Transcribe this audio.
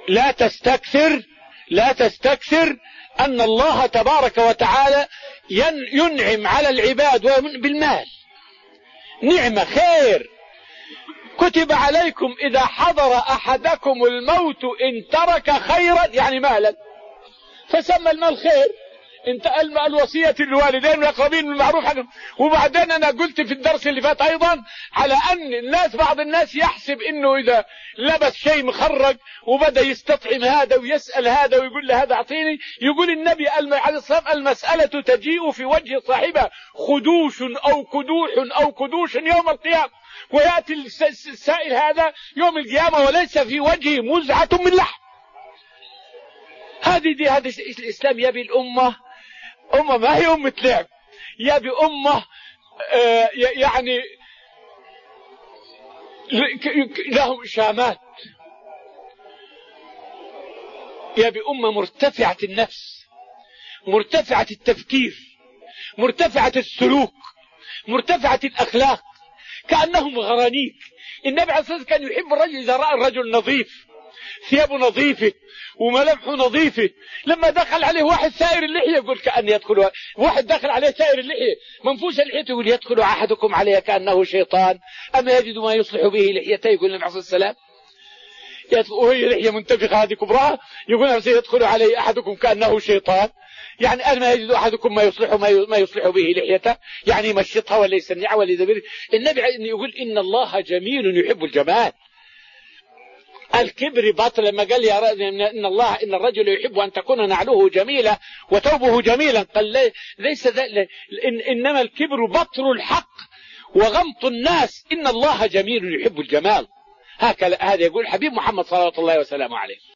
لا تستكثر أن الله تبارك وتعالى ينعم على العباد بالمال، نعمة خير. كتب عليكم إذا حضر أحدكم الموت إن ترك خيرا، يعني مالا، فسمى المال خير. انت الوصية للوالدين والأقربين بالمعروف حقهم. وبعدين أنا قلت في الدرس اللي فات أيضا على أن بعض الناس يحسب إنه إذا لبس شيء مخرج وبدأ يستطعم هذا ويسأل هذا ويقول له هذا أعطيني، يقول النبي عليه الصلاة والسلام المسألة تجيء في وجه صاحبها خدوش أو كدوح أو كدوش يوم القيامة، ويأتي السائل هذا يوم القيامة وليس في وجهه مزعة من لحم. هذا الإسلام يبي الأمة ما هي أمة لعب، يبي أمة يعني لهم شامات، يبي أمة مرتفعة النفس، مرتفعة التفكير، مرتفعة السلوك، مرتفعة الأخلاق، كأنهم غرانيك. النبي عليه الصلاة والسلام كان يحب الرجل إذا رأى الرجل نظيف، ثيابه نظيفة وملامحه نظيفة. لما دخل عليه واحد سائر اللحية يقول كأن يدخل، واحد دخل عليه سائر اللحية منفوش اللحية يقول يدخل أحدكم عليه كأنه شيطان أما يجد ما يصلح به لحيته، يقول النبي عليه الصلاة والسلام وهي لحية منتفخة هذه كبراها، يقول يدخل عليه أحدكم كأنه شيطان، يعني أما يجد أحدكم ما يصلح به لحيته، يعني يمشطها ولا يسنعها ولا يدبر. النبي يقول إن الله جميل يحب الجمال. الكبر باطل، لما قال يا إن الرجل يحب أن تكون نعله جميلة وثوبه جميلا، قال ليس إنما الكبر بطر الحق وغمط الناس، إن الله جميل يحب الجمال. هذا يقول حبيب محمد صلى الله عليه وسلم عليه.